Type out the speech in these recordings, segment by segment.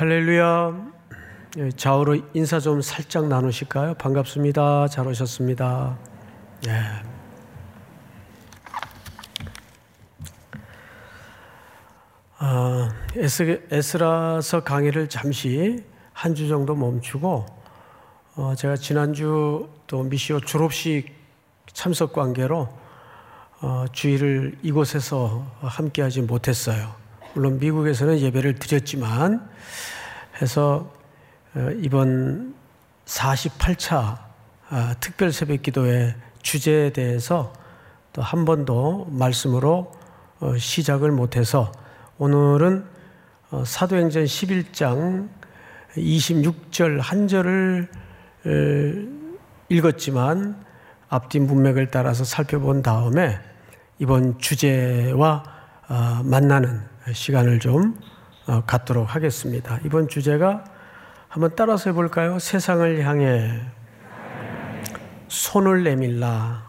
할렐루야. 좌우로 인사 좀 살짝 나누실까요? 반갑습니다. 잘 오셨습니다. 네. 에스라서 강의를 잠시 한 주 정도 멈추고 제가 지난주 또 미시오 졸업식 참석 관계로 주일을 이곳에서 함께하지 못했어요. 물론 미국에서는 예배를 드렸지만 해서 이번 48차 특별 새벽 기도의 주제에 대해서 또 한 번도 말씀으로 시작을 못해서 오늘은 사도행전 11장 26절 한 절을 읽었지만 앞뒤 문맥을 따라서 살펴본 다음에 이번 주제와 만나는 시간을 좀 갖도록 하겠습니다. 이번 주제가 한번 따라서 해볼까요? 세상을 향해 손을 내밀라.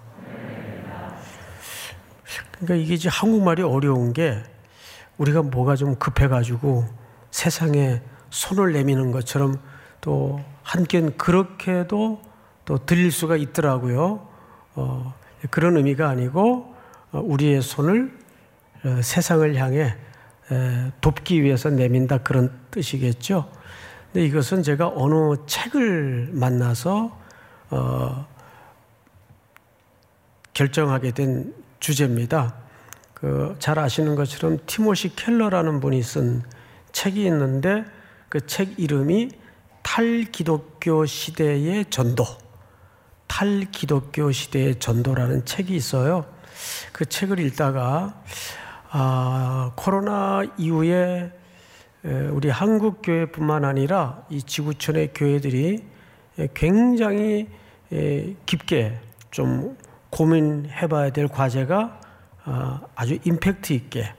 그러니까 이게 이제 한국말이 어려운 게 우리가 뭐가 좀 급해가지고 세상에 손을 내미는 것처럼 또 한켠 그렇게도 또 들릴 수가 있더라고요. 그런 의미가 아니고 우리의 손을 세상을 향해 돕기 위해서 내민다 그런 뜻이겠죠. 근데 이것은 제가 어느 책을 만나서 결정하게 된 주제입니다. 잘 아시는 것처럼 티모시 켈러라는 분이 쓴 책이 있는데 그 책 이름이 탈기독교 시대의 전도, 탈기독교 시대의 전도라는 책이 있어요. 그 책을 읽다가 코로나 이후에 우리 한국 교회뿐만 아니라 이 지구촌의 교회들이 굉장히 깊게 좀 고민해봐야 될 과제가 아주 임팩트 있게,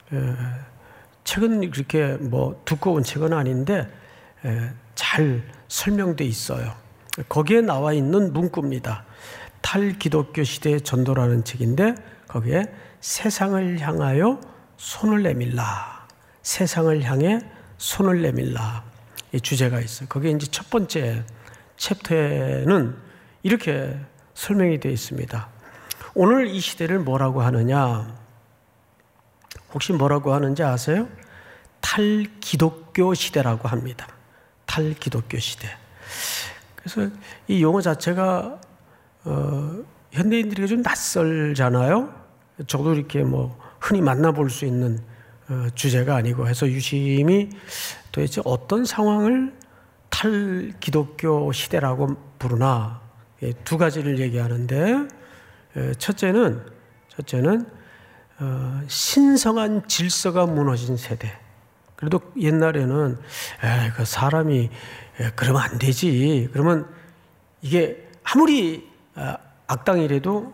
책은 그렇게 뭐 두꺼운 책은 아닌데 잘 설명돼 있어요. 거기에 나와 있는 문구입니다. 탈기독교 시대의 전도라는 책인데 거기에 세상을 향하여 손을 내밀라, 세상을 향해 손을 내밀라, 이 주제가 있어요. 거기에 이제 첫 번째 챕터에는 이렇게 설명이 되어 있습니다. 오늘 이 시대를 뭐라고 하느냐? 혹시 뭐라고 하는지 아세요? 탈기독교 시대라고 합니다. 탈기독교 시대. 그래서 이 용어 자체가 현대인들에게 좀 낯설잖아요. 저도 이렇게 뭐 흔히 만나볼 수 있는 주제가 아니고 해서 유심히 도대체 어떤 상황을 탈기독교 시대라고 부르나, 두 가지를 얘기하는데 첫째는 신성한 질서가 무너진 세대. 그래도 옛날에는 그 사람이 그러면 안 되지. 그러면 이게 아무리 악당이라도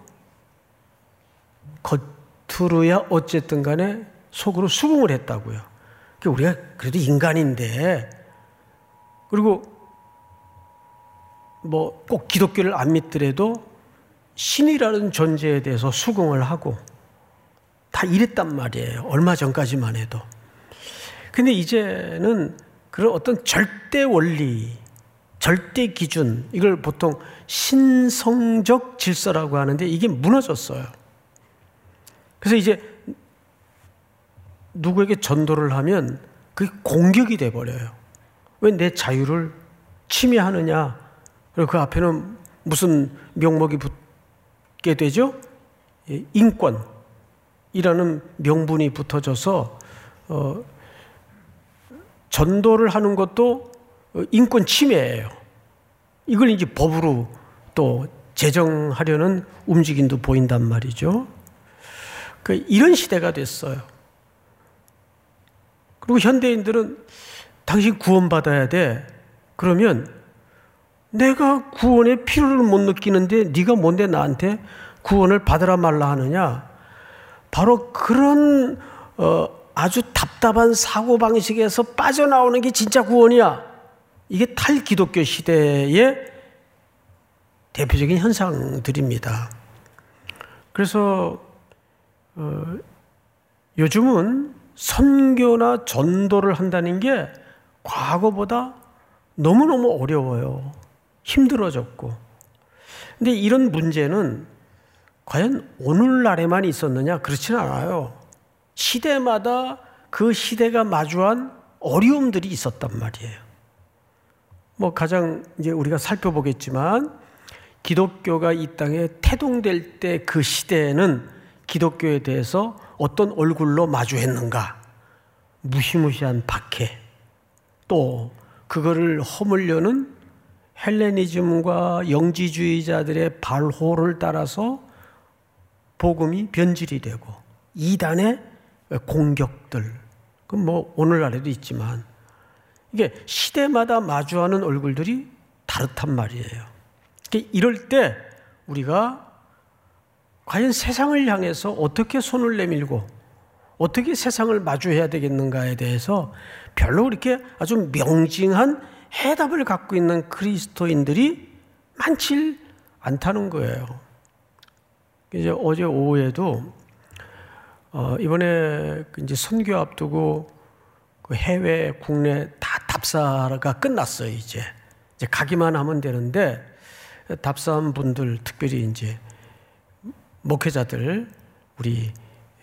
겉으로야 어쨌든 간에 속으로 수긍을 했다고요. 그러니까 우리가 그래도 인간인데, 그리고 뭐 꼭 기독교를 안 믿더라도 신이라는 존재에 대해서 수긍을 하고 다 이랬단 말이에요. 얼마 전까지만 해도. 근데 이제는 그런 어떤 절대 원리, 절대 기준, 이걸 보통 신성적 질서라고 하는데 이게 무너졌어요. 그래서 이제 누구에게 전도를 하면 그게 공격이 돼버려요. 왜 내 자유를 침해하느냐? 그리고 그 앞에는 무슨 명목이 붙게 되죠? 인권이라는 명분이 붙어져서 전도를 하는 것도 인권 침해예요. 이걸 이제 법으로 또 제정하려는 움직임도 보인단 말이죠. 이런 시대가 됐어요. 그리고 현대인들은 당신 구원받아야 돼. 그러면 내가 구원의 필요를 못 느끼는데 네가 뭔데 나한테 구원을 받으라 말라 하느냐. 바로 그런 아주 답답한 사고방식에서 빠져나오는 게 진짜 구원이야. 이게 탈기독교 시대의 대표적인 현상들입니다. 그래서 요즘은 선교나 전도를 한다는 게 과거보다 너무너무 어려워요. 힘들어졌고. 근데 이런 문제는 과연 오늘날에만 있었느냐? 그렇지는 않아요. 시대마다 그 시대가 마주한 어려움들이 있었단 말이에요. 가장 이제 우리가 살펴보겠지만 기독교가 이 땅에 태동될 때 그 시대에는 기독교에 대해서 어떤 얼굴로 마주했는가? 무시무시한 박해, 또 그거를 허물려는 헬레니즘과 영지주의자들의 발호를 따라서 복음이 변질이 되고 이단의 공격들, 그건 오늘날에도 있지만 이게 시대마다 마주하는 얼굴들이 다르단 말이에요. 이럴 때 우리가 과연 세상을 향해서 어떻게 손을 내밀고 어떻게 세상을 마주해야 되겠는가에 대해서 별로 그렇게 아주 명징한 해답을 갖고 있는 그리스도인들이 많지 않다는 거예요. 이제 어제 오후에도 이번에 이제 선교 앞두고 그 해외, 국내 다 답사가 끝났어요. 이제 가기만 하면 되는데 답사한 분들, 특별히 이제 목회자들 우리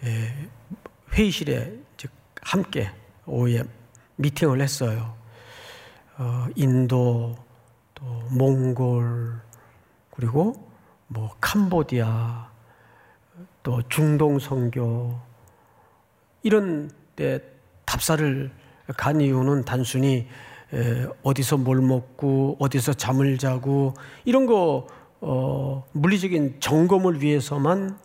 회의실에 이제 함께 오후에 미팅을 했어요. 인도, 또 몽골, 그리고 캄보디아, 또 중동 선교, 이런 데 답사를 간 이유는 단순히 어디서 뭘 먹고 어디서 잠을 자고 이런 거 물리적인 점검을 위해서만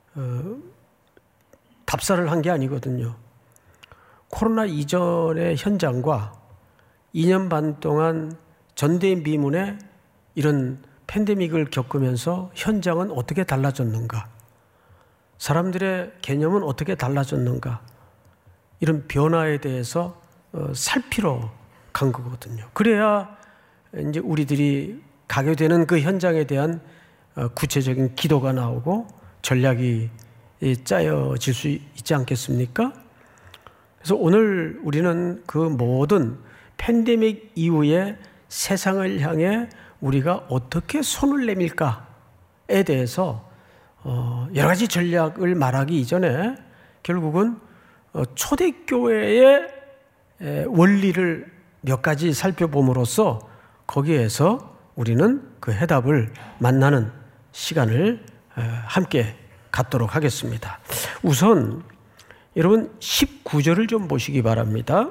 답사를 한 게 아니거든요. 코로나 이전의 현장과 2년 반 동안 전대미문의 이런 팬데믹을 겪으면서 현장은 어떻게 달라졌는가? 사람들의 개념은 어떻게 달라졌는가? 이런 변화에 대해서 살피러 간 거거든요. 그래야 이제 우리들이 가게 되는 그 현장에 대한 구체적인 기도가 나오고 전략이 짜여질 수 있지 않겠습니까? 그래서 오늘 우리는 그 모든 팬데믹 이후에 세상을 향해 우리가 어떻게 손을 내밀까에 대해서 여러 가지 전략을 말하기 이전에 결국은 초대교회의 원리를 몇 가지 살펴봄으로써 거기에서 우리는 그 해답을 만나는 시간을 함께 갖도록 하겠습니다. 우선 여러분 19절을 좀 보시기 바랍니다.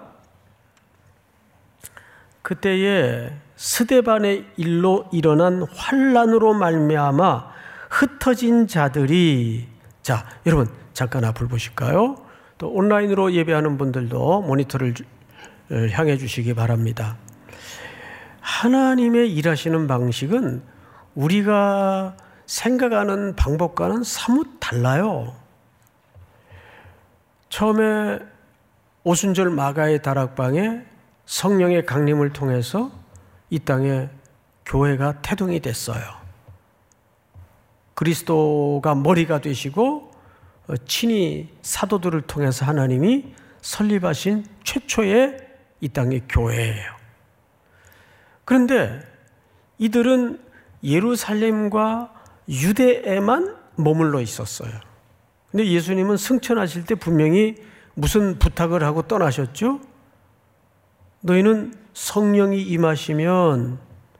그때에 스데반의 일로 일어난 환난으로 말미암아 흩어진 자들이, 자 여러분 잠깐 앞을 보실까요? 또 온라인으로 예배하는 분들도 모니터를 향해 주시기 바랍니다. 하나님의 일하시는 방식은 우리가 생각하는 방법과는 사뭇 달라요. 처음에 오순절 마가의 다락방에 성령의 강림을 통해서 이 땅에 교회가 태동이 됐어요. 그리스도가 머리가 되시고 친히 사도들을 통해서 하나님이 설립하신 최초의 이 땅의 교회예요. 그런데 이들은 예루살렘과 유대에만 머물러 있었어요. 근데 예수님은 승천하실 때 분명히 무슨 부탁을 하고 떠나셨죠? 너희는 성령이 임하시면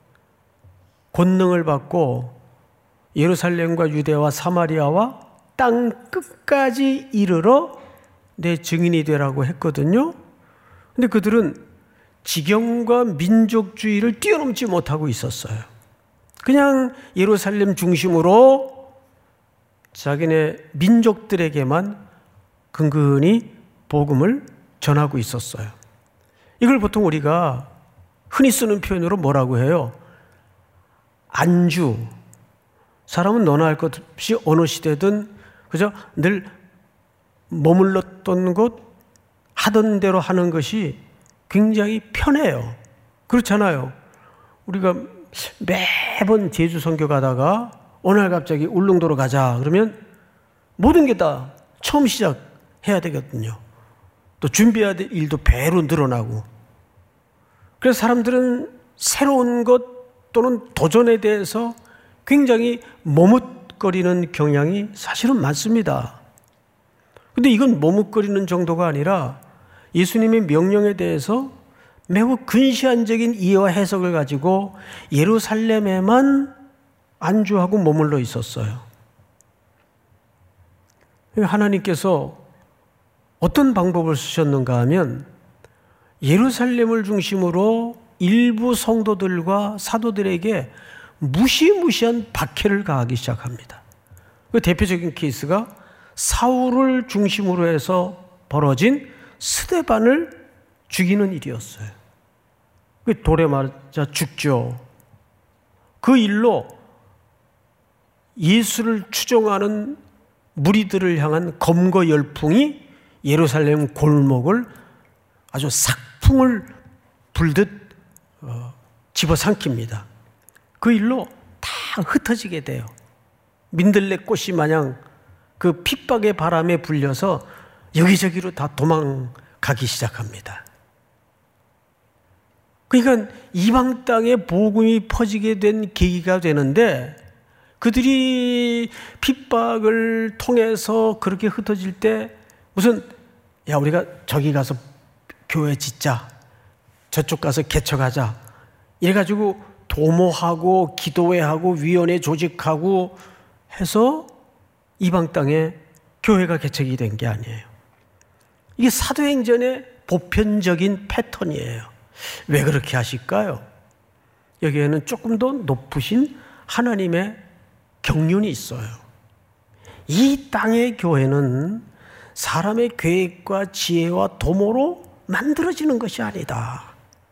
권능을 받고 예루살렘과 유대와 사마리아와 땅 끝까지 이르러 내 증인이 되라고 했거든요. 근데 그들은 지경과 민족주의를 뛰어넘지 못하고 있었어요. 그냥 예루살렘 중심으로 자기네 민족들에게만 근근히 복음을 전하고 있었어요. 이걸 보통 우리가 흔히 쓰는 표현으로 뭐라고 해요? 안주. 사람은 너나 할 것 없이 어느 시대든 그저 늘 머물렀던 곳, 하던 대로 하는 것이 굉장히 편해요. 그렇잖아요. 우리가 매번 제주 선교 가다가 어느 날 갑자기 울릉도로 가자 그러면 모든 게 다 처음 시작해야 되거든요. 또 준비해야 될 일도 배로 늘어나고. 그래서 사람들은 새로운 것 또는 도전에 대해서 굉장히 머뭇거리는 경향이 사실은 많습니다. 근데 이건 머뭇거리는 정도가 아니라 예수님의 명령에 대해서 매우 근시안적인 이해와 해석을 가지고 예루살렘에만 안주하고 머물러 있었어요. 하나님께서 어떤 방법을 쓰셨는가 하면 예루살렘을 중심으로 일부 성도들과 사도들에게 무시무시한 박해를 가하기 시작합니다. 그 대표적인 케이스가 사울을 중심으로 해서 벌어진 스데반을 죽이는 일이었어요. 돌에 맞아 죽죠. 그 일로 예수를 추종하는 무리들을 향한 검거 열풍이 예루살렘 골목을 아주 삭풍을 불듯 집어삼킵니다. 그 일로 다 흩어지게 돼요. 민들레꽃이 마냥 그 핍박의 바람에 불려서 여기저기로 다 도망가기 시작합니다. 그러니까 이방 땅에 복음이 퍼지게 된 계기가 되는데 그들이 핍박을 통해서 그렇게 흩어질 때 무슨 야 우리가 저기 가서 교회 짓자, 저쪽 가서 개척하자 이래가지고 도모하고 기도회하고 위원회 조직하고 해서 이방 땅에 교회가 개척이 된 게 아니에요. 이게 사도행전의 보편적인 패턴이에요. 왜 그렇게 하실까요? 여기에는 조금 더 높으신 하나님의 경륜이 있어요. 이 땅의 교회는 사람의 계획과 지혜와 도모로 만들어지는 것이 아니다.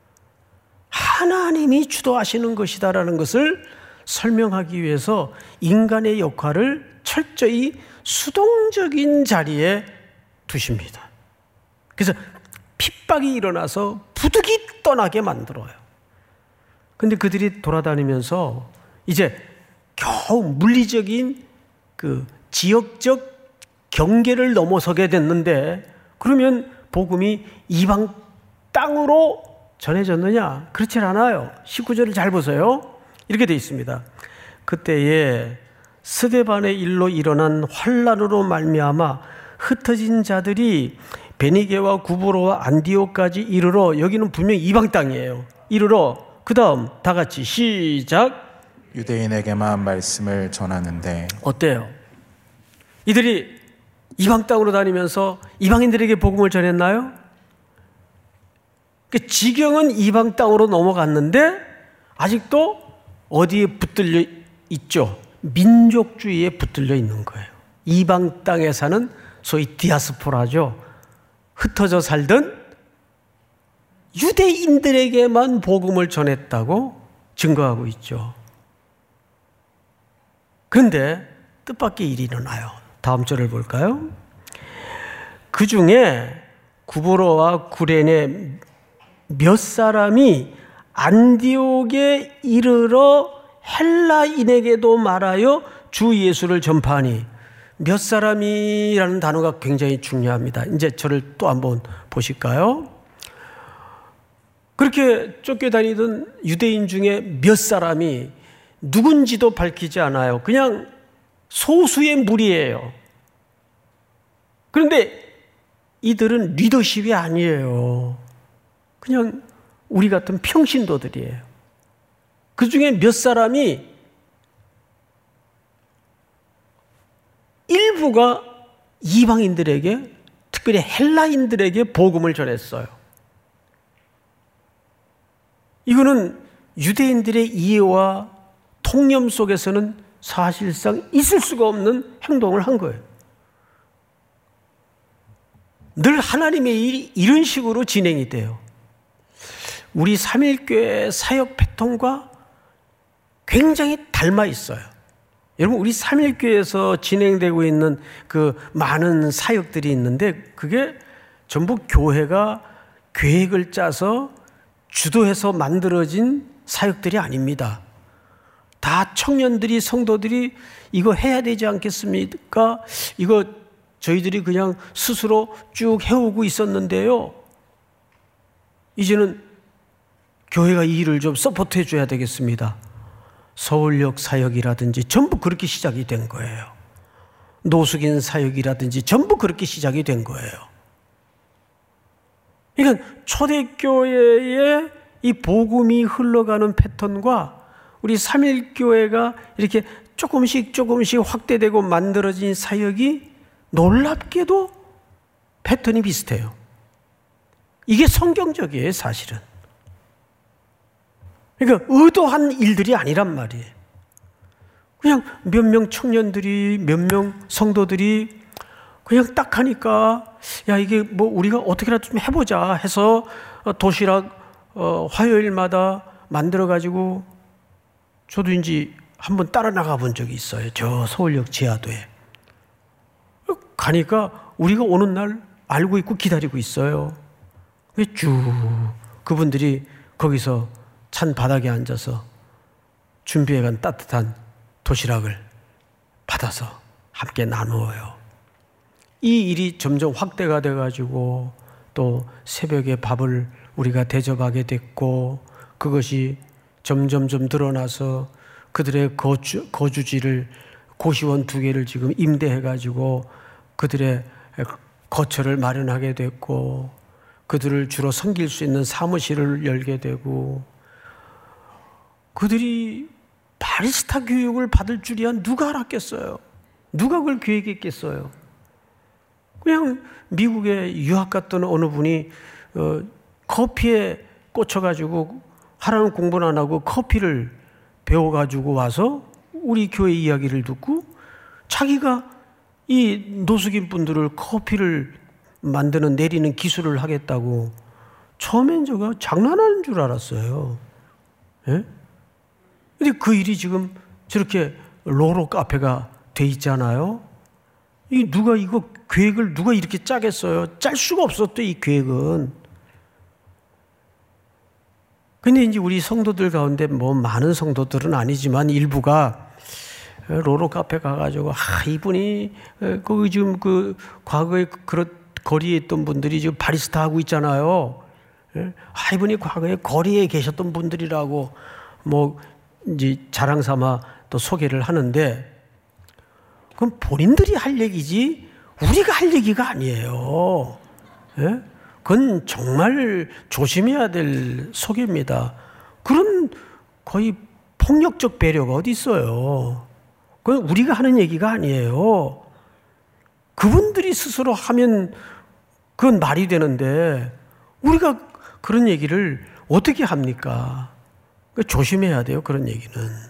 하나님이 주도하시는 것이다라는 것을 설명하기 위해서 인간의 역할을 철저히 수동적인 자리에 두십니다. 그래서 핍박이 일어나서 부득이 떠나게 만들어요. 근데 그들이 돌아다니면서 이제 겨우 물리적인 그 지역적 경계를 넘어서게 됐는데 그러면 복음이 이방 땅으로 전해졌느냐? 그렇지 않아요. 19절을 잘 보세요. 이렇게 되어 있습니다. 그때에 스데반의 일로 일어난 환란으로 말미암아 흩어진 자들이 베니게와 구브로와 안디오까지 이르러, 여기는 분명히 이방 땅이에요. 이르러 그 다음 다 같이 시작. 유대인에게만 말씀을 전하는데. 어때요? 이들이 이방 땅으로 다니면서 이방인들에게 복음을 전했나요? 그 지경은 이방 땅으로 넘어갔는데 아직도 어디에 붙들려 있죠? 민족주의에 붙들려 있는 거예요. 이방 땅에 사는 소위 디아스포라죠. 흩어져 살던 유대인들에게만 복음을 전했다고 증거하고 있죠. 그런데 뜻밖의 일이 일어나요. 다음 절을 볼까요? 그 중에 구브로와 구레네 몇 사람이 안디옥에 이르러 헬라인에게도 말하여 주 예수를 전파하니, 몇 사람이라는 단어가 굉장히 중요합니다. 이제 저를 또 한번 보실까요? 그렇게 쫓겨다니던 유대인 중에 몇 사람이 누군지도 밝히지 않아요. 그냥 소수의 무리예요. 그런데 이들은 리더십이 아니에요. 그냥 우리 같은 평신도들이에요. 그 중에 몇 사람이 일부가 이방인들에게, 특별히 헬라인들에게 복음을 전했어요. 이거는 유대인들의 이해와 통념 속에서는 사실상 있을 수가 없는 행동을 한 거예요. 늘 하나님의 일이 이런 식으로 진행이 돼요. 우리 삼일교회 사역 패턴과 굉장히 닮아 있어요. 여러분, 우리 삼일교회에서 진행되고 있는 그 많은 사역들이 있는데 그게 전부 교회가 계획을 짜서 주도해서 만들어진 사역들이 아닙니다. 다 청년들이, 성도들이 이거 해야 되지 않겠습니까? 이거 저희들이 그냥 스스로 쭉 해오고 있었는데요. 이제는 교회가 이 일을 좀 서포트해 줘야 되겠습니다. 서울역 사역이라든지 전부 그렇게 시작이 된 거예요. 노숙인 사역이라든지 전부 그렇게 시작이 된 거예요. 그러니까 초대교회의 이 복음이 흘러가는 패턴과 우리 삼일교회가 이렇게 조금씩 확대되고 만들어진 사역이 놀랍게도 패턴이 비슷해요. 이게 성경적이에요, 사실은. 그러니까 의도한 일들이 아니란 말이에요. 그냥 몇 명 청년들이, 몇 명 성도들이 그냥 딱 하니까 야, 이게 뭐 우리가 어떻게라도 좀 해보자 해서 도시락 화요일마다 만들어가지고 저도 이제 한번 따라 나가 본 적이 있어요. 저 서울역 지하도에. 가니까 우리가 오는 날 알고 있고 기다리고 있어요. 쭉 그분들이 거기서 찬 바닥에 앉아서 준비해간 따뜻한 도시락을 받아서 함께 나누어요. 이 일이 점점 확대가 돼가지고 또 새벽에 밥을 우리가 대접하게 됐고 그것이 점점 드러나서 그들의 거주지를 고시원 2개를 지금 임대해가지고 그들의 거처를 마련하게 됐고 그들을 주로 섬길 수 있는 사무실을 열게 되고 그들이 바리스타 교육을 받을 줄이야 누가 알았겠어요? 누가 그걸 계획했겠어요? 그냥 미국에 유학 갔던 어느 분이 커피에 꽂혀가지고 하라는 공부는 안 하고 커피를 배워가지고 와서 우리 교회 이야기를 듣고 자기가 이 노숙인 분들을 커피를 만드는 내리는 기술을 하겠다고 처음엔 제가 장난하는 줄 알았어요. 예? 근데 그 일이 지금 저렇게 로로 카페가 돼 있잖아요. 이 누가 이거 계획을 누가 이렇게 짜겠어요? 짤 수가 없었대, 이 계획은. 근데 이제 우리 성도들 가운데 뭐 많은 성도들은 아니지만 일부가 로로 카페 가가지고 이분이 거기 지금 그 과거에 그런 거리에 있던 분들이 지금 바리스타 하고 있잖아요. 이분이 과거에 거리에 계셨던 분들이라고 뭐 이제 자랑 삼아 또 소개를 하는데 그건 본인들이 할 얘기지 우리가 할 얘기가 아니에요. 예? 그건 정말 조심해야 될 소개입니다. 그런 거의 폭력적 배려가 어디 있어요. 그건 우리가 하는 얘기가 아니에요. 그분들이 스스로 하면 그건 말이 되는데 우리가 그런 얘기를 어떻게 합니까? 조심해야 돼요, 그런 얘기는.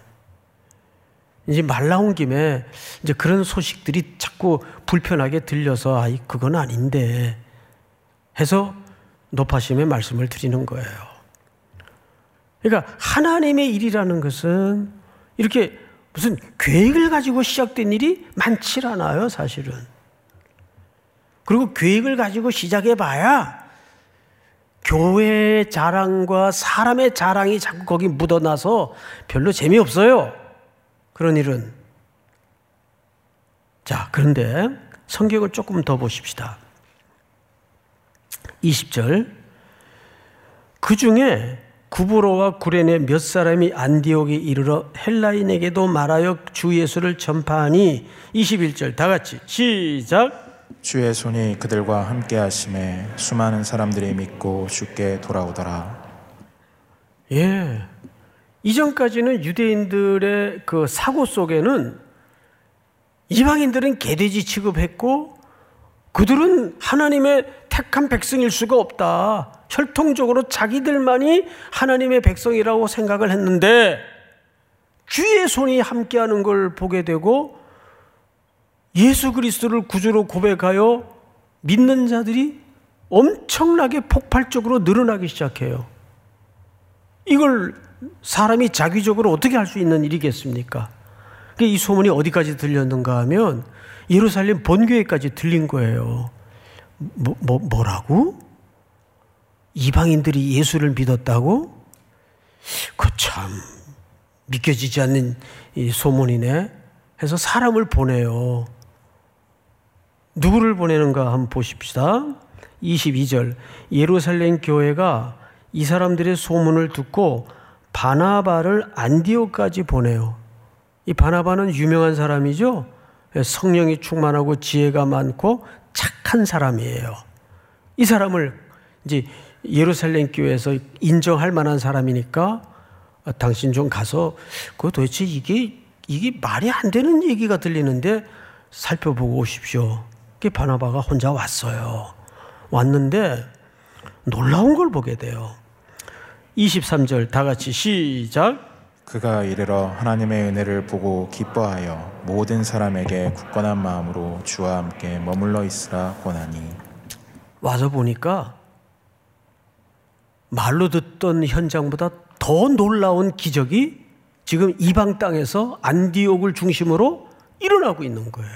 이제 말 나온 김에 이제 그런 소식들이 자꾸 불편하게 들려서 그건 아닌데 해서 높아심의 말씀을 드리는 거예요. 그러니까 하나님의 일이라는 것은 이렇게 무슨 계획을 가지고 시작된 일이 많지 않아요, 사실은. 그리고 계획을 가지고 시작해봐야 교회의 자랑과 사람의 자랑이 자꾸 거기 묻어나서 별로 재미없어요. 그런 일은. 자, 그런데 성경을 조금 더 보십시다. 20절. 그 중에 구브로와 구레네 몇 사람이 안디옥에 이르러 헬라인에게도 말하여 주 예수를 전파하니 21절 다 같이 시작. 주의 손이 그들과 함께 하심에 수많은 사람들이 믿고 주께 돌아오더라. 예. 이전까지는 유대인들의 그 사고 속에는 이방인들은 개돼지 취급했고 그들은 하나님의 택한 백성일 수가 없다. 혈통적으로 자기들만이 하나님의 백성이라고 생각을 했는데 주의 손이 함께하는 걸 보게 되고 예수 그리스도를 구주로 고백하여 믿는 자들이 엄청나게 폭발적으로 늘어나기 시작해요. 이걸 사람이 자기적으로 어떻게 할 수 있는 일이겠습니까? 이 소문이 어디까지 들렸는가 하면 예루살렘 본교회까지 들린 거예요. 뭐라고? 이방인들이 예수를 믿었다고? 그 참 믿겨지지 않는 이 소문이네. 해서 사람을 보내요. 누구를 보내는가 한번 보십시다. 22절. 예루살렘 교회가 이 사람들의 소문을 듣고 바나바를 안디옥까지 보내요. 이 바나바는 유명한 사람이죠. 성령이 충만하고 지혜가 많고 착한 사람이에요. 이 사람을 이제 예루살렘 교회에서 인정할 만한 사람이니까 당신 좀 가서 그 도대체 이게 말이 안 되는 얘기가 들리는데 살펴보고 오십시오. 바나바가 혼자 왔어요. 왔는데 놀라운 걸 보게 돼요. 23절 다 같이 시작. 그가 이르러 하나님의 은혜를 보고 기뻐하여 모든 사람에게 굳건한 마음으로 주와 함께 머물러 있으라 권하니. 와서 보니까 말로 듣던 현장보다 더 놀라운 기적이 지금 이방 땅에서 안디옥을 중심으로 일어나고 있는 거예요.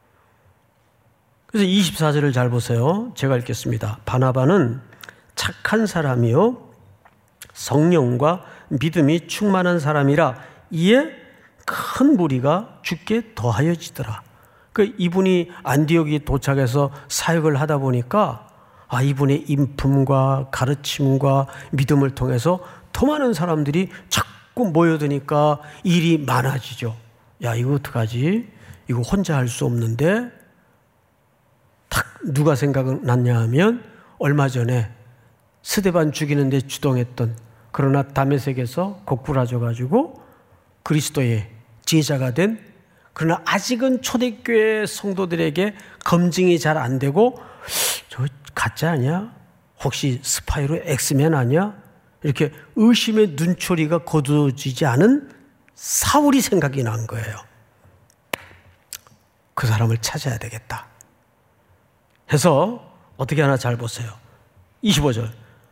그래서 24절을 잘 보세요. 제가 읽겠습니다. 바나바는 착한 사람이요 성령과 믿음이 충만한 사람이라 이에 큰 무리가 주께 더하여지더라. 이분이 안디옥에 도착해서 사역을 하다 보니까 이분의 인품과 가르침과 믿음을 통해서 더 많은 사람들이 자꾸 모여드니까 일이 많아지죠. 야, 이거 어떡하지? 이거 혼자 할 수 없는데 딱 누가 생각났냐 하면 얼마 전에 스데반 죽이는데 주동했던 그러나 다메섹에서 고꾸라져가지고 그리스도의 제자가 된 그러나 아직은 초대교회 성도들에게 검증이 잘 안 되고 저 가짜 아니야? 혹시 스파이로 엑스맨 아니야? 이렇게 의심의 눈초리가 거두어지지 않은 사울이 생각이 난 거예요. 그 사람을 찾아야 되겠다 해서 어떻게 하나 잘 보세요. 25절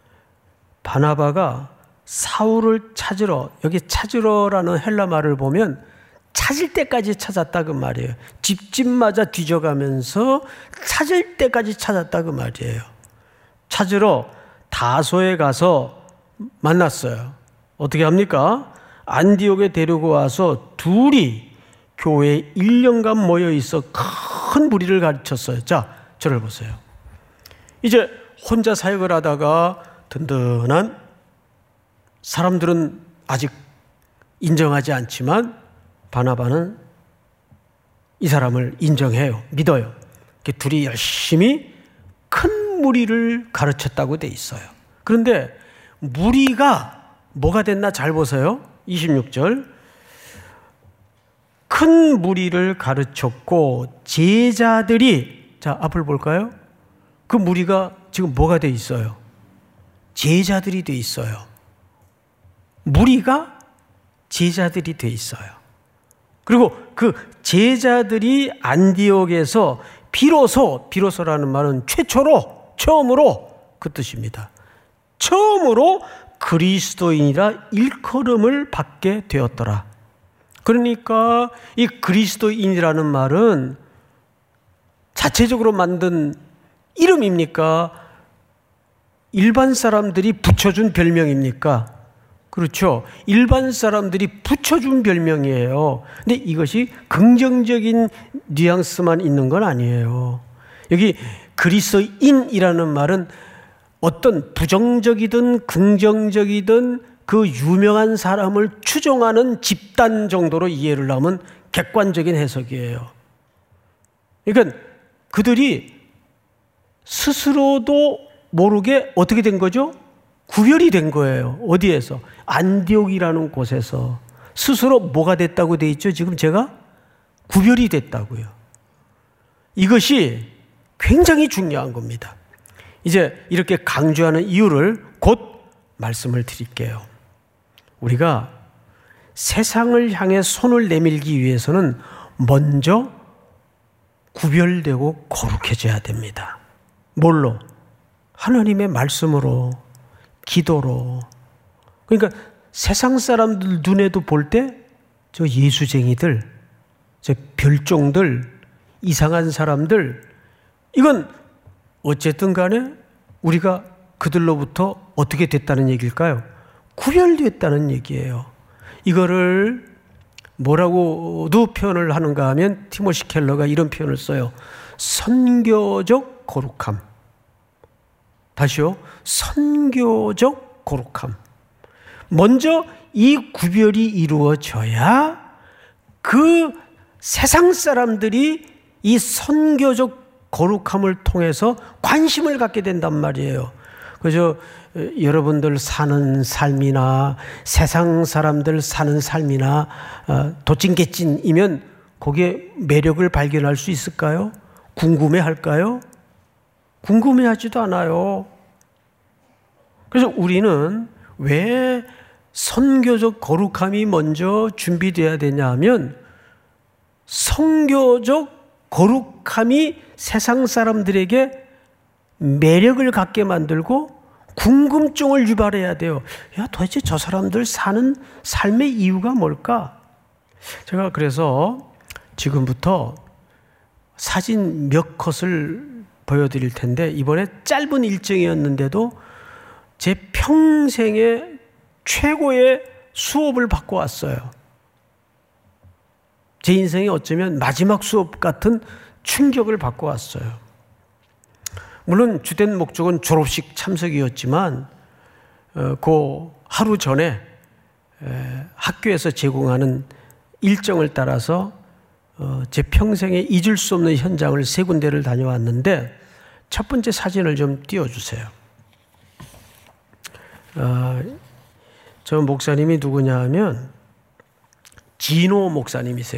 바나바가 사울을 찾으러, 여기 찾으러라는 헬라 말을 보면 찾을 때까지 찾았다 그 말이에요. 집집마다 뒤져가면서 찾을 때까지 찾았다 그 말이에요. 찾으러 다소에 가서 만났어요. 어떻게 합니까? 안디옥에 데리고 와서 둘이 교회에 1년간 모여 있어 큰 무리를 가르쳤어요. 자, 저를 보세요. 이제 혼자 사역을 하다가 든든한 사람들은 아직 인정하지 않지만 바나바는 이 사람을 인정해요. 믿어요. 둘이 열심히 큰 무리를 가르쳤다고 돼 있어요. 그런데 무리가 뭐가 됐나 잘 보세요. 26절 큰 무리를 가르쳤고 제자들이, 자 앞을 볼까요? 그 무리가 지금 뭐가 돼 있어요? 제자들이 돼 있어요. 무리가 제자들이 돼 있어요. 그리고 그 제자들이 안디옥에서 비로소라는 말은 처음으로 그 뜻입니다. 처음으로 그리스도인이라 일컬음을 받게 되었더라. 그러니까 이 그리스도인이라는 말은 자체적으로 만든 이름입니까? 일반 사람들이 붙여준 별명입니까? 그렇죠. 일반 사람들이 붙여준 별명이에요. 근데 이것이 긍정적인 뉘앙스만 있는 건 아니에요. 여기 그리스도인이라는 말은 어떤 부정적이든 긍정적이든 그 유명한 사람을 추종하는 집단 정도로 이해를 하면 객관적인 해석이에요. 그러니까 그들이 스스로도 모르게 어떻게 된 거죠? 구별이 된 거예요. 어디에서? 안디옥이라는 곳에서 스스로 뭐가 됐다고 돼 있죠? 지금 제가 구별이 됐다고요. 이것이 굉장히 중요한 겁니다. 이제 이렇게 강조하는 이유를 곧 말씀을 드릴게요. 우리가 세상을 향해 손을 내밀기 위해서는 먼저 구별되고 거룩해져야 됩니다. 뭘로? 하나님의 말씀으로, 기도로. 그러니까 세상 사람들 눈에도 볼 때 저 예수쟁이들, 저 별종들, 이상한 사람들, 이건 어쨌든 간에 우리가 그들로부터 어떻게 됐다는 얘기일까요? 구별됐다는 얘기예요. 이거를 뭐라고도 표현을 하는가 하면 티모시 켈러가 이런 표현을 써요. 선교적 거룩함. 다시요. 선교적 거룩함. 먼저 이 구별이 이루어져야 그 세상 사람들이 이 선교적 거룩함을 통해서 관심을 갖게 된단 말이에요. 그저 여러분들 사는 삶이나 세상 사람들 사는 삶이나 도찐개찐이면 거기에 매력을 발견할 수 있을까요? 궁금해할까요? 궁금해하지도 않아요. 그래서 우리는 왜 선교적 거룩함이 먼저 준비되어야 되냐 하면 선교적 거룩함이 세상 사람들에게 매력을 갖게 만들고 궁금증을 유발해야 돼요. 야, 도대체 저 사람들 사는 삶의 이유가 뭘까? 제가 그래서 지금부터 사진 몇 컷을 보여드릴 텐데 이번에 짧은 일정이었는데도 제 평생의 최고의 수업을 받고 왔어요. 제 인생에 어쩌면 마지막 수업 같은 충격을 받고 왔어요. 물론 주된 목적은 졸업식 참석이었지만 그 하루 전에 학교에서 제공하는 일정을 따라서 제 평생에 잊을 수 없는 현장을 3군데를 다녀왔는데 첫 번째 사진을 좀 띄워주세요. 저 목사님이 누구냐 하면 진호 목사님이세요.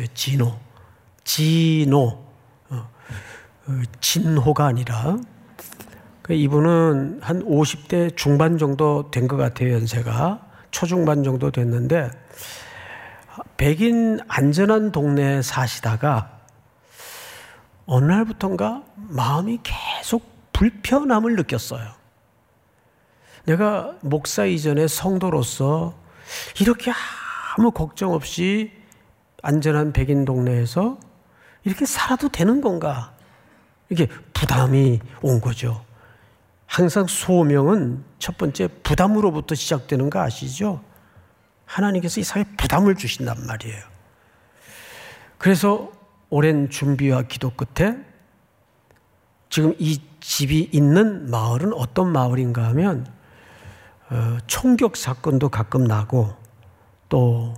진호가 아니라 이분은 한 50대 중반 정도 된 것 같아요. 연세가 초중반 정도 됐는데 백인 안전한 동네에 사시다가 어느 날부턴가 마음이 계속 불편함을 느꼈어요. 내가 목사 이전의 성도로서 이렇게 아무 걱정 없이 안전한 백인 동네에서 이렇게 살아도 되는 건가? 이렇게 부담이 온 거죠. 항상 소명은 첫 번째 부담으로부터 시작되는 거 아시죠? 하나님께서 이 사회에 부담을 주신단 말이에요. 그래서 오랜 준비와 기도 끝에 지금 이 집이 있는 마을은 어떤 마을인가 하면 총격 사건도 가끔 나고 또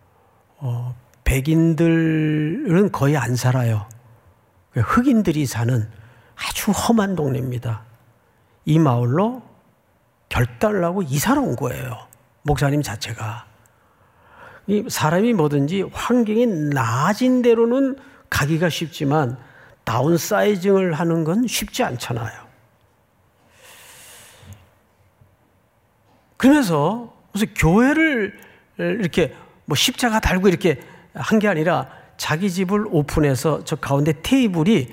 백인들은 거의 안 살아요. 흑인들이 사는 아주 험한 동네입니다. 이 마을로 결단을 하고 이사를 온 거예요. 목사님 자체가. 이 사람이 뭐든지 환경이 나아진 대로는 가기가 쉽지만 다운사이징을 하는 건 쉽지 않잖아요. 그러면서 무슨 교회를 이렇게 뭐 십자가 달고 이렇게 한 게 아니라 자기 집을 오픈해서 저 가운데 테이블이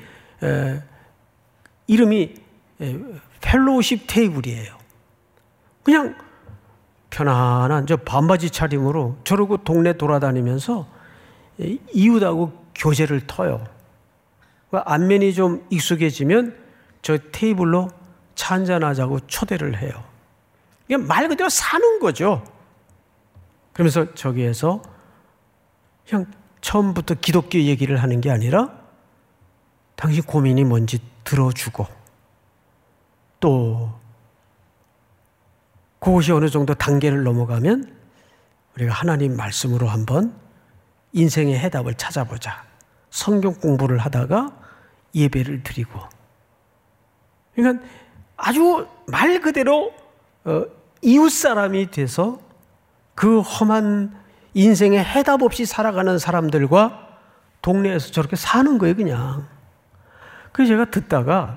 이름이 펠로우십 테이블이에요. 그냥 편안한 저 반바지 차림으로 저러고 동네 돌아다니면서 이웃하고 교제를 터요. 안면이 좀 익숙해지면 저 테이블로 차 한잔하자고 초대를 해요. 이게 말 그대로 사는 거죠. 그러면서 저기에서 그냥 처음부터 기독교 얘기를 하는 게 아니라 당신 고민이 뭔지 들어주고 또 그것이 어느 정도 단계를 넘어가면 우리가 하나님 말씀으로 한번 인생의 해답을 찾아보자. 성경 공부를 하다가 예배를 드리고. 그러니까 아주 말 그대로 이웃 사람이 돼서 그 험한 인생의 해답 없이 살아가는 사람들과 동네에서 저렇게 사는 거예요, 그냥. 그래서 제가 듣다가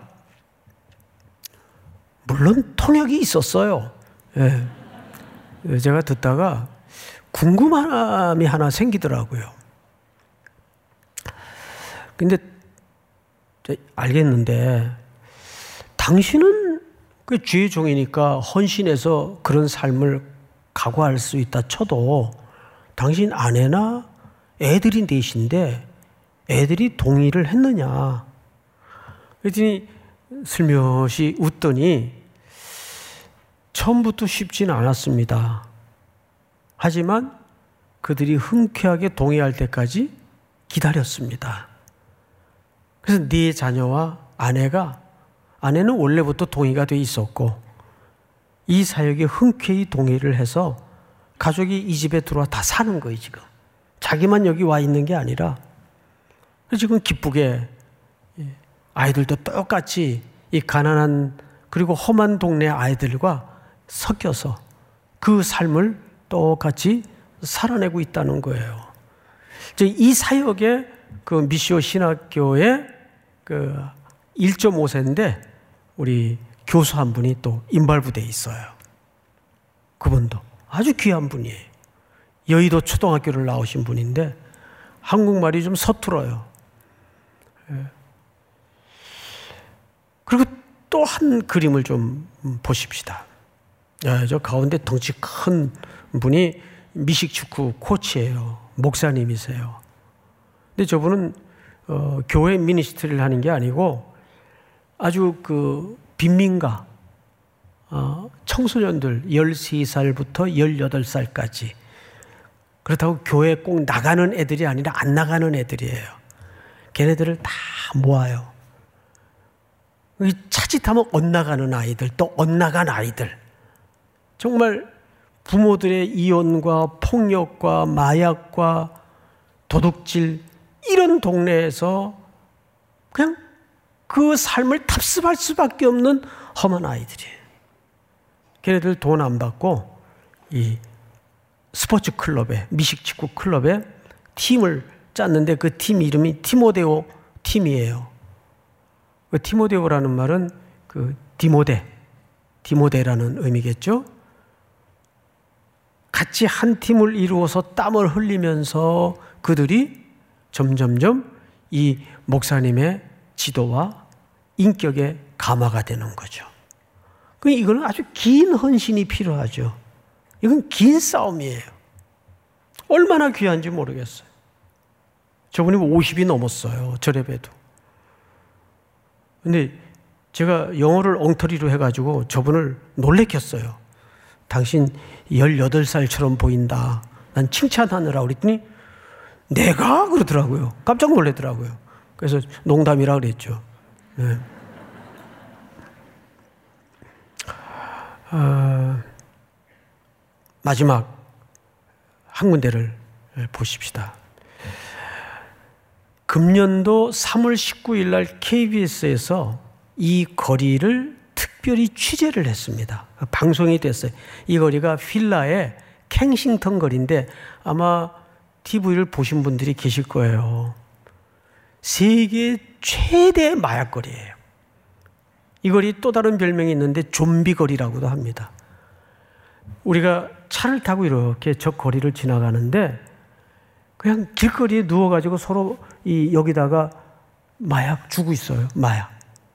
물론 통역이 있었어요. 예. 제가 듣다가 궁금함이 하나 생기더라고요. 근데 알겠는데 당신은 그 주의 종이니까 헌신해서 그런 삶을 각오할 수 있다 쳐도 당신 아내나 애들이 넷인데 애들이 동의를 했느냐? 그랬더니 슬며시 웃더니 처음부터 쉽지는 않았습니다. 하지만 그들이 흔쾌하게 동의할 때까지 기다렸습니다. 그래서 네 자녀와 아내는 원래부터 동의가 돼 있었고 이 사역에 흔쾌히 동의를 해서 가족이 이 집에 들어와 다 사는 거예요, 지금. 자기만 여기 와 있는 게 아니라. 지금 기쁘게 아이들도 똑같이 이 가난한 그리고 험한 동네 아이들과 섞여서 그 삶을 똑같이 살아내고 있다는 거예요. 이 사역에 그 미시오 신학교의 그 1.5세인데 우리 교수 한 분이 또 인발부대에 있어요. 그분도 아주 귀한 분이에요. 여의도 초등학교를 나오신 분인데 한국말이 좀 서툴어요. 그리고 또 한 그림을 좀 보십시다. 저 가운데 덩치 큰 분이 미식축구 코치예요. 목사님이세요. 근데 저분은 교회 미니스트리를 하는 게 아니고 아주 그 빈민가 청소년들 13살부터 18살까지 그렇다고 교회에 꼭 나가는 애들이 아니라 안 나가는 애들이에요. 걔네들을 다 모아요. 차짓하면 엇나가는 아이들, 또 엇나간 아이들. 정말 부모들의 이혼과 폭력과 마약과 도둑질 이런 동네에서 그냥 그 삶을 탑습할 수밖에 없는 험한 아이들이에요. 걔네들 돈 안 받고 이 스포츠 클럽에, 미식축구 클럽에 팀을 짰는데 그 팀 이름이 티모데오 팀이에요. 그 티모데오라는 말은 그 디모데라는 의미겠죠. 같이 한 팀을 이루어서 땀을 흘리면서 그들이 점점점 이 목사님의 지도와 인격의 감화가 되는 거죠. 이거는 아주 긴 헌신이 필요하죠. 이건 긴 싸움이에요. 얼마나 귀한지 모르겠어요. 저분이 50이 넘었어요. 저래 봬도. 근데 제가 영어를 엉터리로 해가지고 저분을 놀래켰어요. 당신 18살처럼 보인다. 난 칭찬하느라 그랬더니 내가? 그러더라고요. 깜짝 놀라더라고요. 그래서 농담이라 그랬죠. 네. 마지막 한 군데를 보십시다. 금년도 3월 19일 날 KBS에서 이 거리를 특별히 취재를 했습니다. 방송이 됐어요. 이 거리가 필라의 캥싱턴 거리인데 아마 TV를 보신 분들이 계실 거예요. 세계 최대 마약 거리예요. 이 거리 또 다른 별명이 있는데 좀비 거리라고도 합니다. 우리가 차를 타고 이렇게 저 거리를 지나가는데 그냥 길거리에 누워가지고 서로 여기다가 마약 주고 있어요. 마약.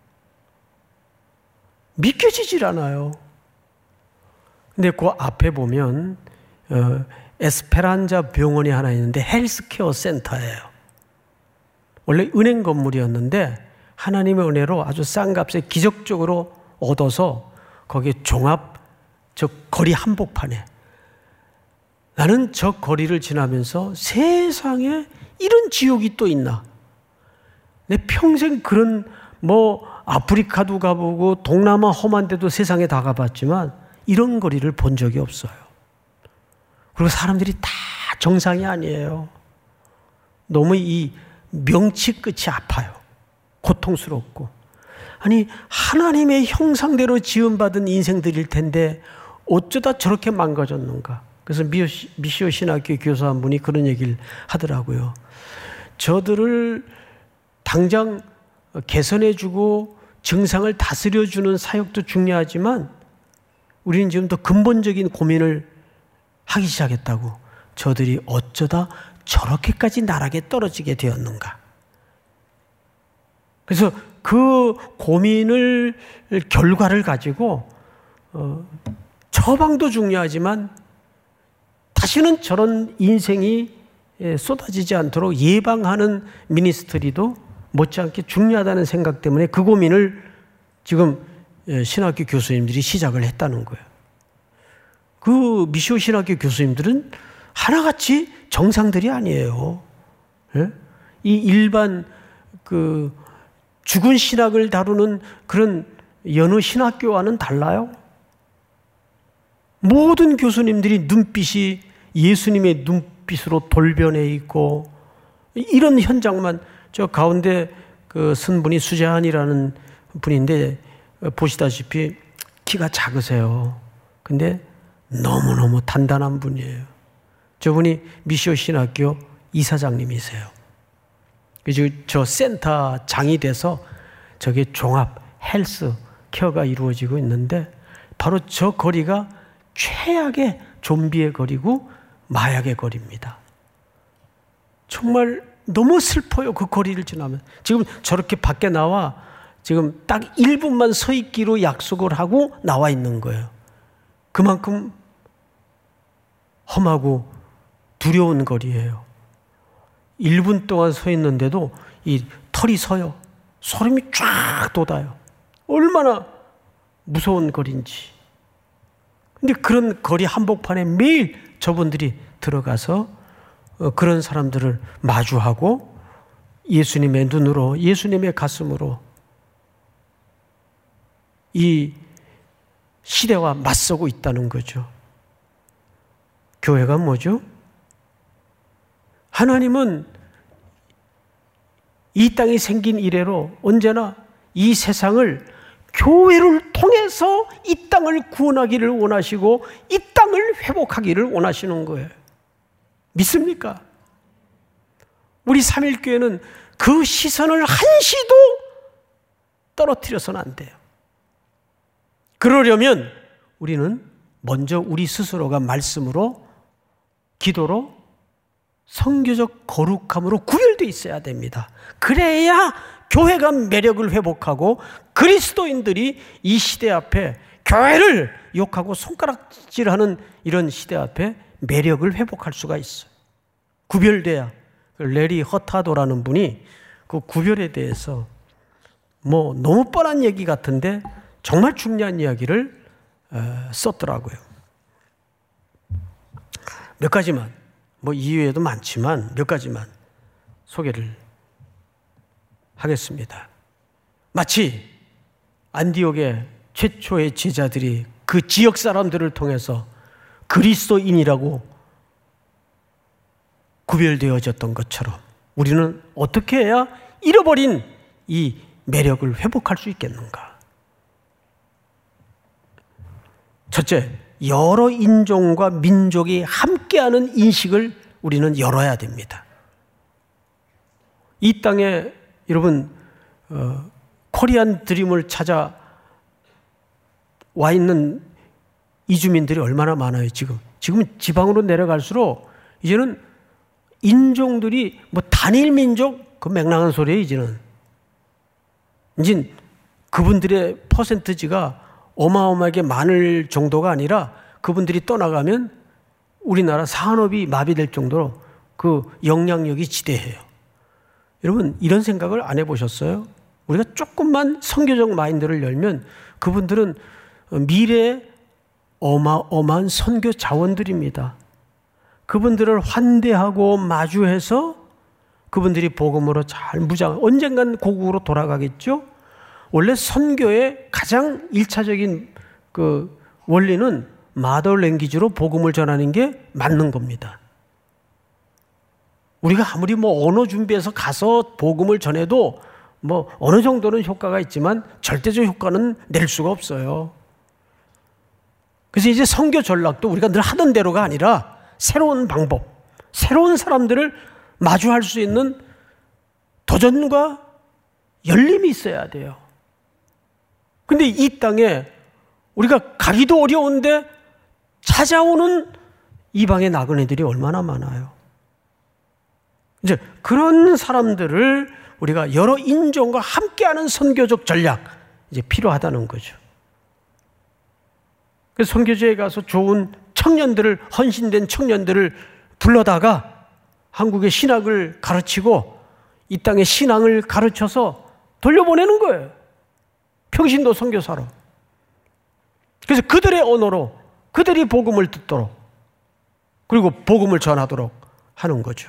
믿겨지질 않아요. 근데 그 앞에 보면 에스페란자 병원이 하나 있는데 헬스케어 센터예요. 원래 은행 건물이었는데 하나님의 은혜로 아주 싼 값에 기적적으로 얻어서 거기에 종합 저 거리 한복판에 나는 저 거리를 지나면서 세상에 이런 지옥이 또 있나? 내 평생 그런 아프리카도 가보고 동남아 험한 데도 세상에 다 가봤지만 이런 거리를 본 적이 없어요. 그리고 사람들이 다 정상이 아니에요. 너무 이 명치 끝이 아파요. 고통스럽고. 아니 하나님의 형상대로 지음받은 인생들일 텐데 어쩌다 저렇게 망가졌는가. 그래서 미시오 신학교 교사 한 분이 그런 얘기를 하더라고요. 저들을 당장 개선해주고 증상을 다스려주는 사역도 중요하지만 우리는 지금 더 근본적인 고민을 하기 시작했다고. 저들이 어쩌다 저렇게까지 나락에 떨어지게 되었는가. 그래서 그 고민을 결과를 가지고 처방도 중요하지만 다시는 저런 인생이 쏟아지지 않도록 예방하는 미니스트리도 못지않게 중요하다는 생각 때문에 그 고민을 지금 신학교 교수님들이 시작을 했다는 거예요. 그 미시오 신학교 교수님들은 하나같이 정상들이 아니에요. 이 일반 그 죽은 신학을 다루는 그런 여느 신학교와는 달라요. 모든 교수님들이 눈빛이 예수님의 눈빛으로 돌변해 있고, 이런 현장만, 저 가운데 그 선분이 수재한이라는 분인데 보시다시피 키가 작으세요. 근데 너무너무 단단한 분이에요. 저분이 미시오 신학교 이사장님이세요. 그래서 저 센터 장이 돼서 저게 종합 헬스 케어가 이루어지고 있는데, 바로 저 거리가 최악의 좀비의 거리고 마약의 거리입니다. 정말 너무 슬퍼요. 그 거리를 지나면. 지금 저렇게 밖에 나와 지금 딱 1분만 서 있기로 약속을 하고 나와 있는 거예요. 그만큼 험하고 두려운 거리예요. 1분 동안 서 있는데도 이 털이 서요. 소름이 쫙 돋아요. 얼마나 무서운 거리인지. 근데 그런 거리 한복판에 매일 저분들이 들어가서 그런 사람들을 마주하고 예수님의 눈으로, 예수님의 가슴으로 이 시대와 맞서고 있다는 거죠. 교회가 뭐죠? 하나님은 이 땅이 생긴 이래로 언제나 이 세상을 교회를 통해서 이 땅을 구원하기를 원하시고 이 땅을 회복하기를 원하시는 거예요. 믿습니까? 우리 삼일교회는 그 시선을 한시도 떨어뜨려서는 안 돼요. 그러려면 우리는 먼저 우리 스스로가 말씀으로, 기도로, 성교적 거룩함으로 구별되어 있어야 됩니다. 그래야 교회가 매력을 회복하고 그리스도인들이 이 시대 앞에 교회를 욕하고 손가락질하는 이런 시대 앞에 매력을 회복할 수가 있어요. 구별돼야. 레리 허타도라는 분이 그 구별에 대해서 뭐 너무 뻔한 얘기 같은데 정말 중요한 이야기를 썼더라고요. 몇 가지만, 뭐 이외에도 많지만 몇 가지만 소개를 하겠습니다. 마치 안디옥의 최초의 제자들이 그 지역 사람들을 통해서 그리스도인이라고 구별되어졌던 것처럼 우리는 어떻게 해야 잃어버린 이 매력을 회복할 수 있겠는가? 첫째, 여러 인종과 민족이 함께하는 인식을 우리는 열어야 됩니다. 이 땅에 여러분 코리안 드림을 찾아 와 있는 이주민들이 얼마나 많아요. 지금 지방으로 내려갈수록 이제는 인종들이 뭐 단일 민족, 그 맹랑한 소리예요. 이제 그분들의 퍼센티지가 어마어마하게 많을 정도가 아니라 그분들이 떠나가면 우리나라 산업이 마비될 정도로 그 영향력이 지대해요. 여러분 이런 생각을 안 해보셨어요? 우리가 조금만 선교적 마인드를 열면 그분들은 미래의 어마어마한 선교 자원들입니다. 그분들을 환대하고 마주해서 그분들이 복음으로 잘 언젠간 고국으로 돌아가겠죠? 원래 선교의 가장 1차적인 그 원리는 마더 랭귀지로 복음을 전하는 게 맞는 겁니다. 우리가 아무리 뭐 언어 준비해서 가서 복음을 전해도 뭐 어느 정도는 효과가 있지만 절대적 효과는 낼 수가 없어요. 그래서 이제 선교 전략도 우리가 늘 하던 대로가 아니라 새로운 방법, 새로운 사람들을 마주할 수 있는 도전과 열림이 있어야 돼요. 근데 이 땅에 우리가 가기도 어려운데 찾아오는 이방의 나그네들이 얼마나 많아요. 이제 그런 사람들을 우리가 여러 인종과 함께하는 선교적 전략 이제 필요하다는 거죠. 그래서 선교지에 가서 좋은 청년들을, 헌신된 청년들을 불러다가 한국의 신학을 가르치고 이 땅의 신앙을 가르쳐서 돌려보내는 거예요. 평신도 선교사로. 그래서 그들의 언어로 그들이 복음을 듣도록 그리고 복음을 전하도록 하는 거죠.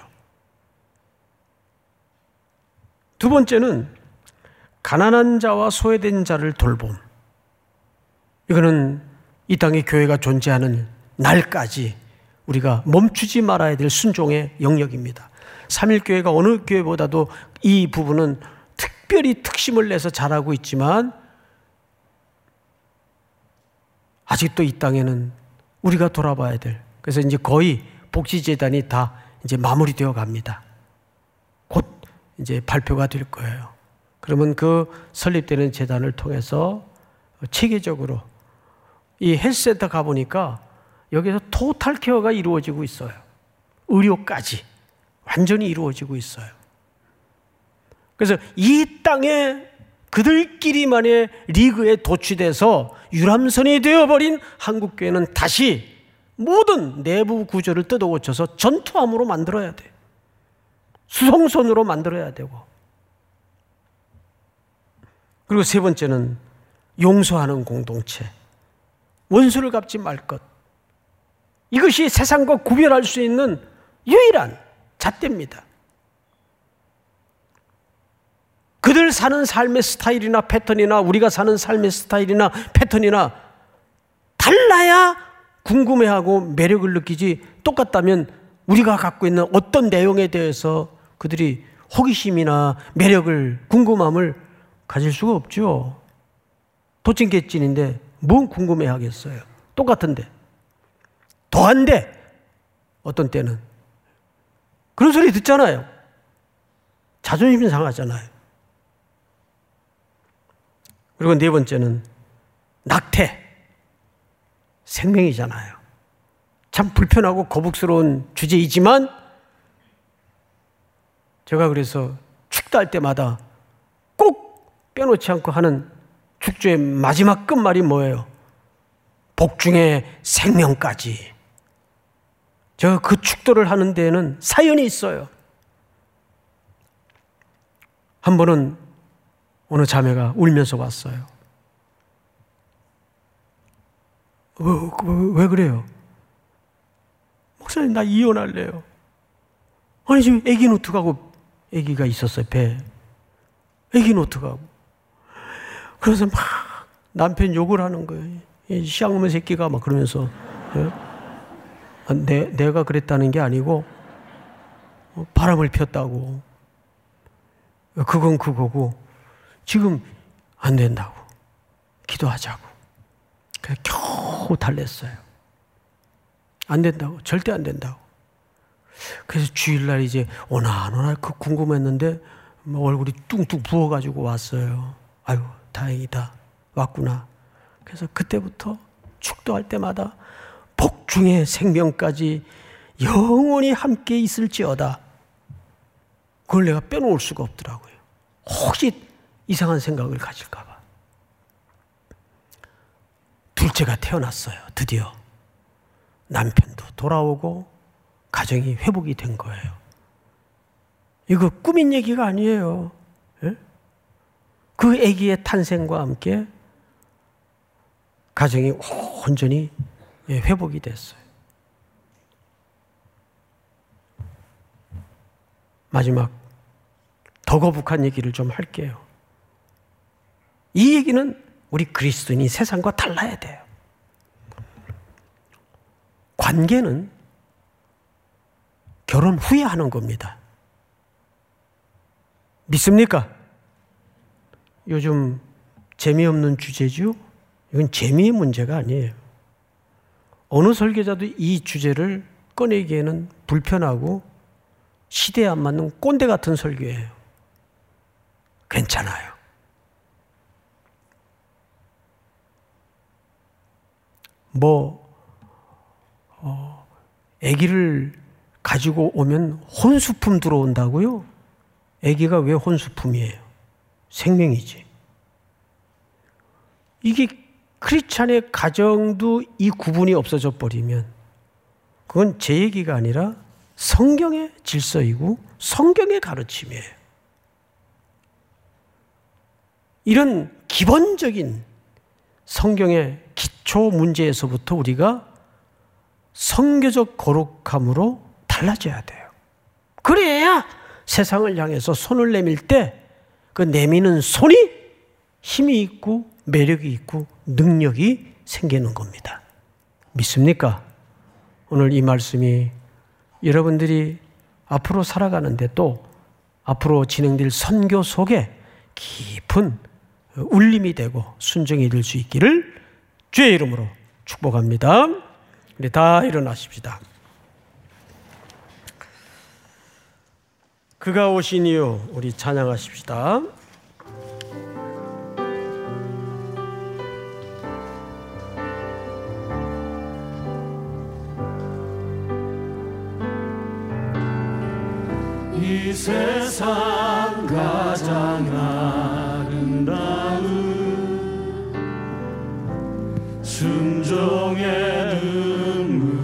두 번째는 가난한 자와 소외된 자를 돌봄. 이거는 이 땅에 교회가 존재하는 날까지 우리가 멈추지 말아야 될 순종의 영역입니다. 3.1교회가 어느 교회보다도 이 부분은 특별히 특심을 내서 잘하고 있지만 아직도 이 땅에는 우리가 돌아봐야 될, 그래서 이제 거의 복지재단이 다 이제 마무리되어 갑니다. 곧 이제 발표가 될 거예요. 그러면 그 설립되는 재단을 통해서 체계적으로 이 헬스센터 가보니까 여기서 토탈 케어가 이루어지고 있어요. 의료까지 완전히 이루어지고 있어요. 그래서 이 땅에 그들끼리만의 리그에 도취돼서 유람선이 되어버린 한국교회는 다시 모든 내부 구조를 뜯어고쳐서 전투함으로 만들어야 돼. 수송선으로 만들어야 되고. 그리고 세 번째는 용서하는 공동체. 원수를 갚지 말 것. 이것이 세상과 구별할 수 있는 유일한 잣대입니다. 그들 사는 삶의 스타일이나 패턴이나 우리가 사는 삶의 스타일이나 패턴이나 달라야 궁금해하고 매력을 느끼지, 똑같다면 우리가 갖고 있는 어떤 내용에 대해서 그들이 호기심이나 매력을, 궁금함을 가질 수가 없죠. 도찐개찐인데 뭔 궁금해하겠어요. 똑같은데. 더한데 어떤 때는 그런 소리 듣잖아요. 자존심 상하잖아요. 그리고 네 번째는 낙태. 생명이잖아요. 참 불편하고 거북스러운 주제이지만 제가 그래서 축도할 때마다 꼭 빼놓지 않고 하는 축조의 마지막 끝말이 뭐예요? 복중의 생명까지. 제가 그 축도를 하는 데에는 사연이 있어요. 한 번은 어느 자매가 울면서 왔어요. 왜 그래요? 목사님, 나 이혼할래요. 아니, 지금 애기 노트가고 애기가 있었어요, 배에. 애기 노트가고. 그래서 막 남편 욕을 하는 거예요. 이 시앙놈의 새끼가 막 그러면서. 내가 그랬다는 게 아니고 바람을 폈다고. 그건 그거고 지금 안 된다고. 기도하자고. 그래서 겨우 달랬어요. 안 된다고. 절대 안 된다고. 그래서 주일날 이제 오나 그 궁금했는데 얼굴이 뚱뚱 부어가지고 왔어요. 아유, 다행이다. 왔구나. 그래서 그때부터 축도할 때마다 복중의 생명까지 영원히 함께 있을지어다. 그걸 내가 빼놓을 수가 없더라고요. 혹시 이상한 생각을 가질까 봐. 둘째가 태어났어요. 드디어. 남편도 돌아오고 가정이 회복이 된 거예요. 이거 꾸민 얘기가 아니에요. 예? 그 아기의 탄생과 함께 가정이 온전히 회복이 됐어요. 마지막 더 거북한 얘기를 좀 할게요. 이 얘기는 우리 그리스도인이 세상과 달라야 돼요. 관계는 결혼 후에 하는 겁니다. 믿습니까? 요즘 재미없는 주제죠? 이건 재미의 문제가 아니에요. 어느 설교자도 이 주제를 꺼내기에는 불편하고 시대에 안 맞는 꼰대 같은 설교예요. 괜찮아요. 아기를 가지고 오면 혼수품 들어온다고요? 아기가 왜 혼수품이에요? 생명이지. 이게 크리스찬의 가정도 이 구분이 없어져 버리면 그건 제 얘기가 아니라 성경의 질서이고 성경의 가르침이에요. 이런 기본적인 성경의 기초 문제에서부터 우리가 성교적 거룩함으로 달라져야 돼요. 그래야 세상을 향해서 손을 내밀 때 그 내미는 손이 힘이 있고 매력이 있고 능력이 생기는 겁니다. 믿습니까? 오늘 이 말씀이 여러분들이 앞으로 살아가는데 또 앞으로 진행될 선교 속에 깊은 울림이 되고 순종이 될 수 있기를 주의 이름으로 축복합니다. 우리 다 일어나십시다. 그가 오신 이유 우리 찬양하십시다. 이 세상 가장 아름다운 순종의 눈물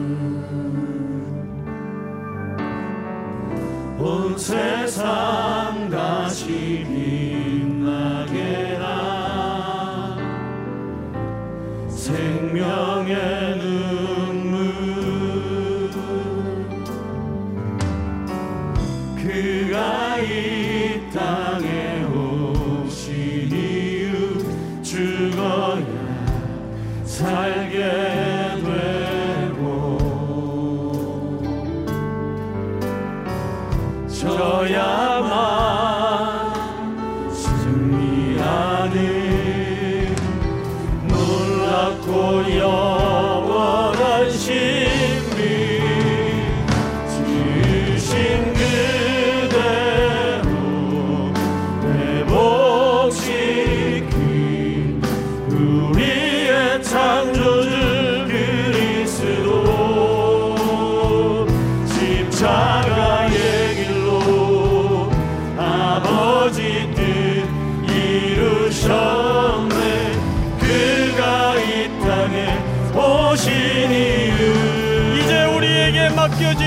온 세상 다시 빛나게 한 생명의 눈물 그가 이 땅에 오신 이유 죽어야 살게 되고 져야만 승리하는 놀랍고 영원한 신비 주신 그대로 회복시킨 우리의 창조주 그리스도 십자가의 길로 아버지 뜻 이루셨네 그가 이 땅에 오신 이유 이제 우리에게 맡겨진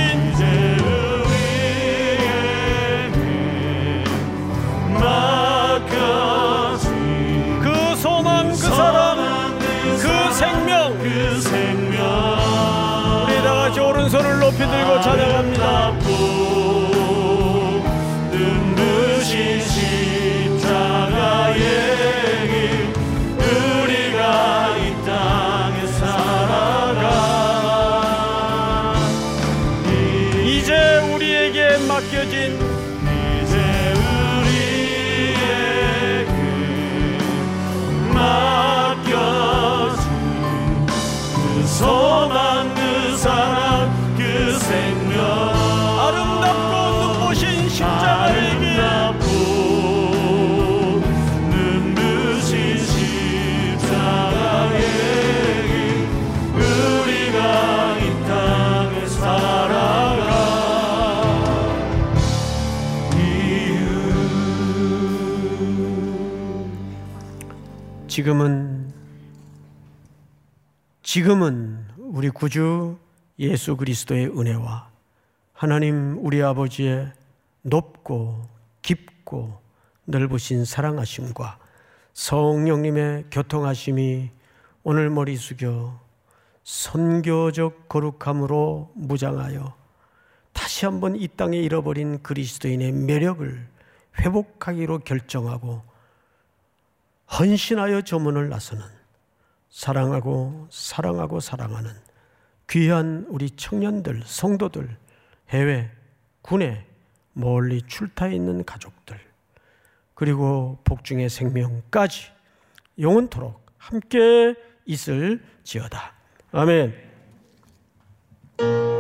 그 소망, 그 사랑, 그 생명 우리 다같이 오른손을 높이 들고 찬양합니다. 눈부신 십자가의 길 우리가 이 땅에 살아가 이제 우리에게 맡겨진 소망 그 사랑 그 생명 아름답고 눈부신 십자가의 길 눈부신 십자가의 길 우리가 이 땅에 살아가 이유 지금은 우리 구주 예수 그리스도의 은혜와 하나님 우리 아버지의 높고 깊고 넓으신 사랑하심과 성령님의 교통하심이 오늘 머리 숙여 선교적 거룩함으로 무장하여 다시 한번 이 땅에 잃어버린 그리스도인의 매력을 회복하기로 결정하고 헌신하여 저문을 나서는 사랑하고 사랑하는 귀한 우리 청년들, 성도들, 해외, 군에 멀리 출타해 있는 가족들, 그리고 복중의 생명까지 영원토록 함께 있을지어다. 아멘.